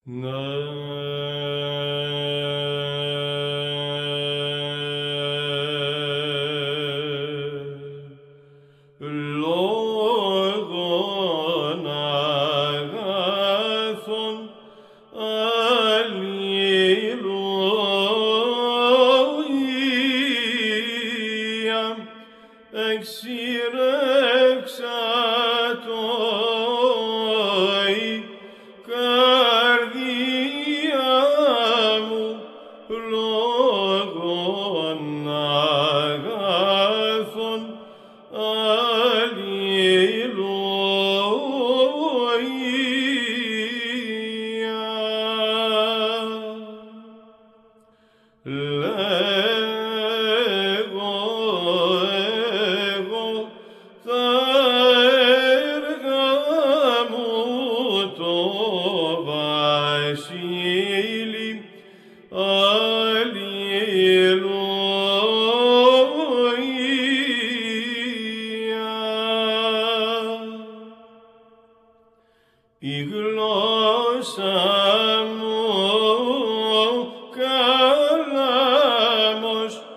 Λόγον αγαθόν αλληλούια εξήρεξατο η καρδία μου λόγον αγαθόν λέγω εγώ τα έργα μου το βασίλει η γλώσσα μου καλάμος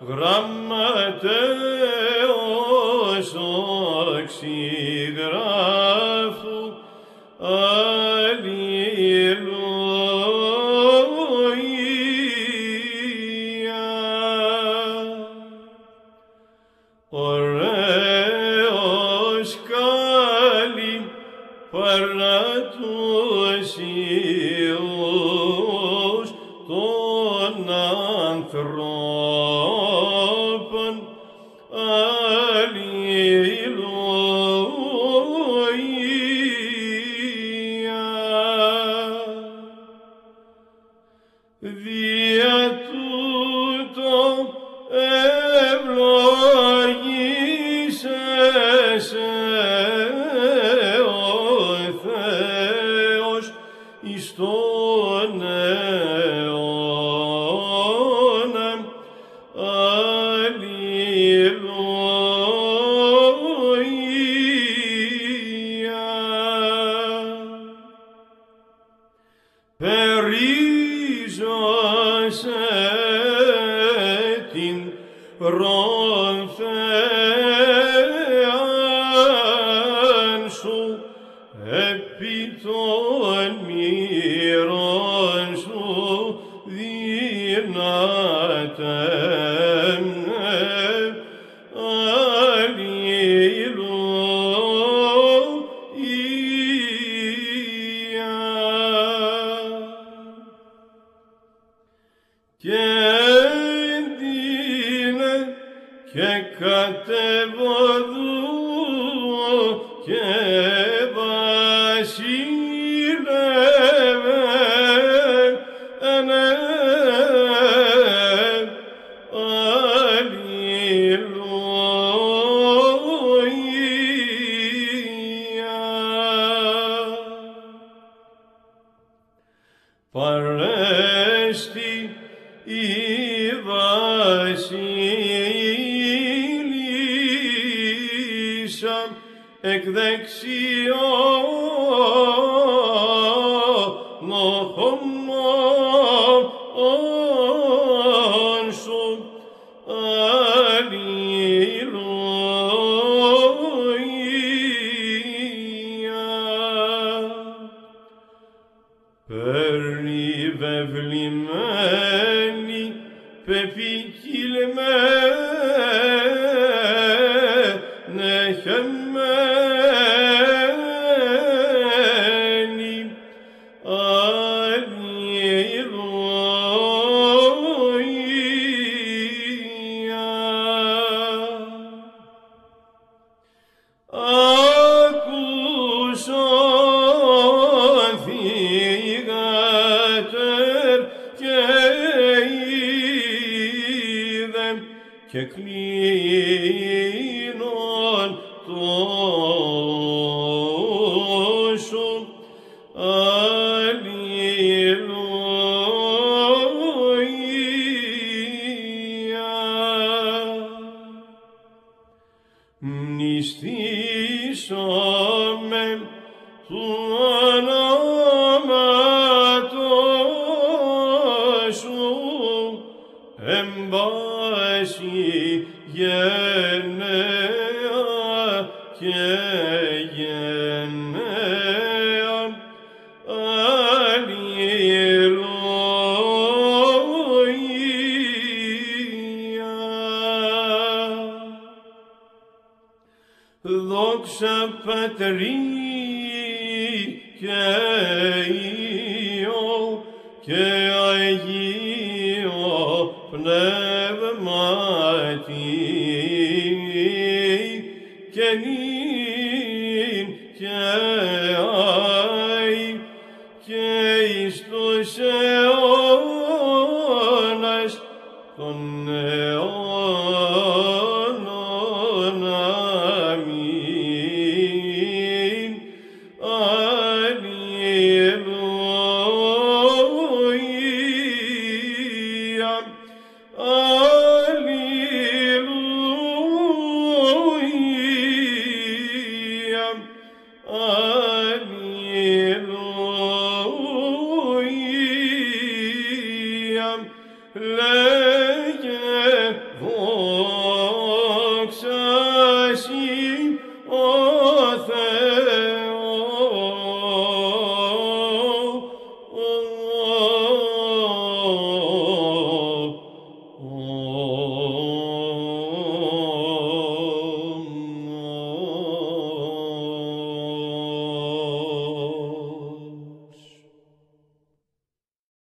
γραμματέος οξυγράφου αλληλούια. Ωραίος καλή παρά τους ιούς των ανθρώπων αλληλούια. Δια τούτο ευλογήσεσαι εις τον αιώνα αλληλούια. Περίζωσε την ρομφέαν σου επί των μοίρων σου δυνατέ αλληλούια. Και έντυνε και κατεβοδού και βασίλευε αλληλούια. Παρέστη η βασίλισσα εκ δεξιών σου αλληλούια. Περιβεβλημένη, πεπικυλμένη, χεμένη, αλληλούια. Άκουσον θυγατέρ και είδε και κλείνον τόσο αλληλούια. Μνηστήσομαι του ονόματος Δόξα Πατρί και Υιό και Αγίο Πνεύματι και νυν και αεί και εις τους αιώνας των αιώνων. Αμήν. Αλληλούια. Αλληλούια. Αλληλούια. Λέγε δόξα σοι ο Θεός.